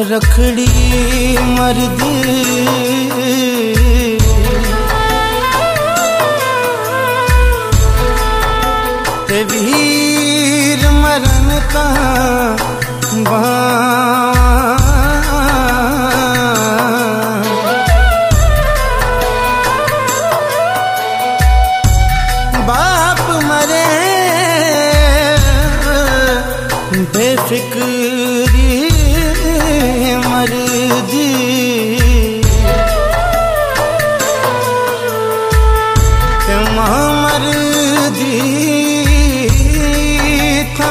रखड़ी मरदी ते वीर मरण का बाप मरे बेफिक्री मरदी ते मां मरदी था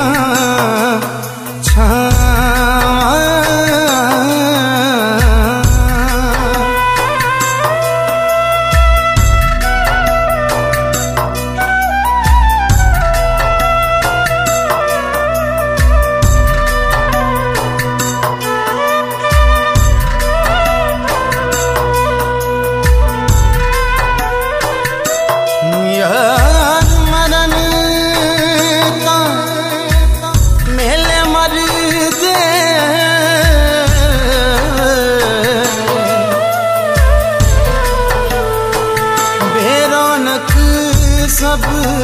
सब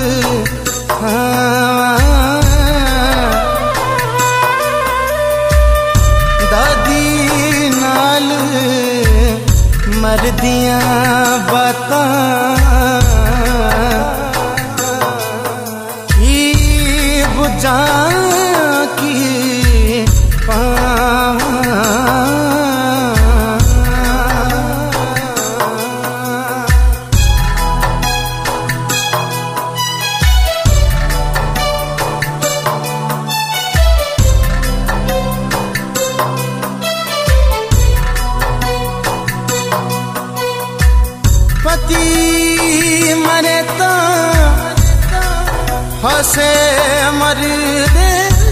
दादी नाल मरदियां बातां की बुझा की पति मरे तो हसे मर दे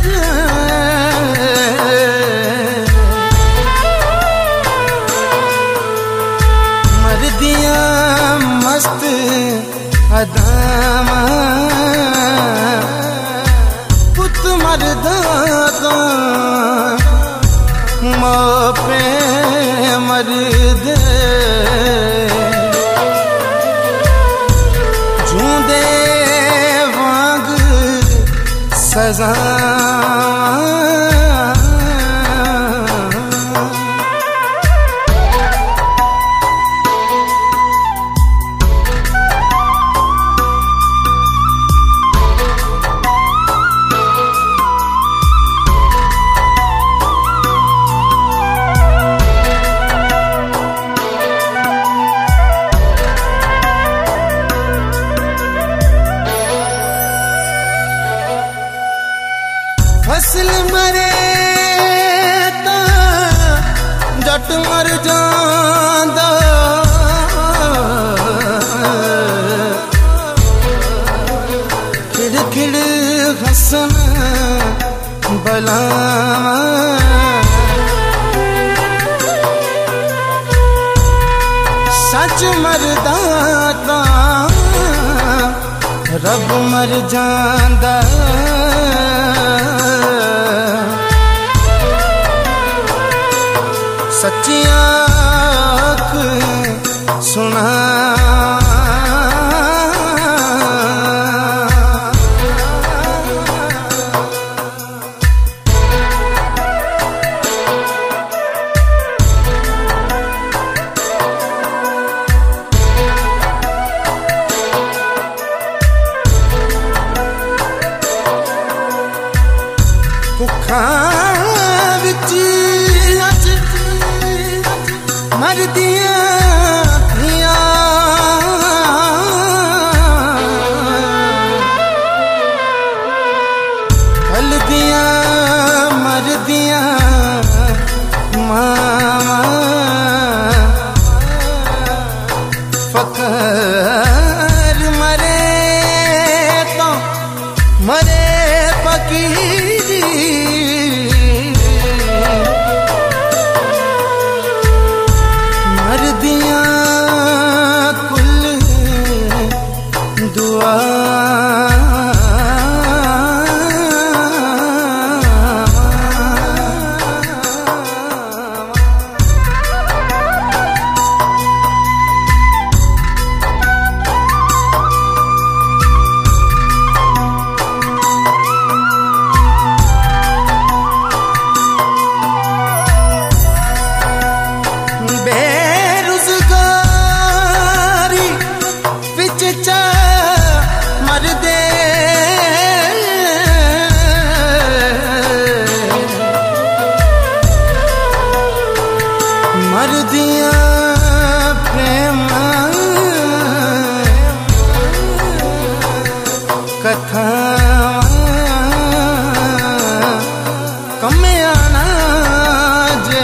मर्दियां मस्त अदामा पुत मरदा तो माँ पे मर दे झूंदे वांग सजा फसल मरे तो जट मर जांदा खिड़ खिड़ हसन बला सच मरदा ता रब मर जांदा सच्चियां आँख सुना भुखा विच मरदियां थियां हलदियां मरदियां मामा फकर मरे तो मरे फकीरी मरदियां कुल दुआ कथा कमयाना जे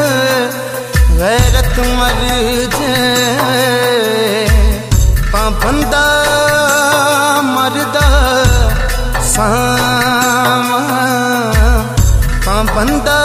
गैरत मर जे पाबंदा मरदा सामा पाबंदा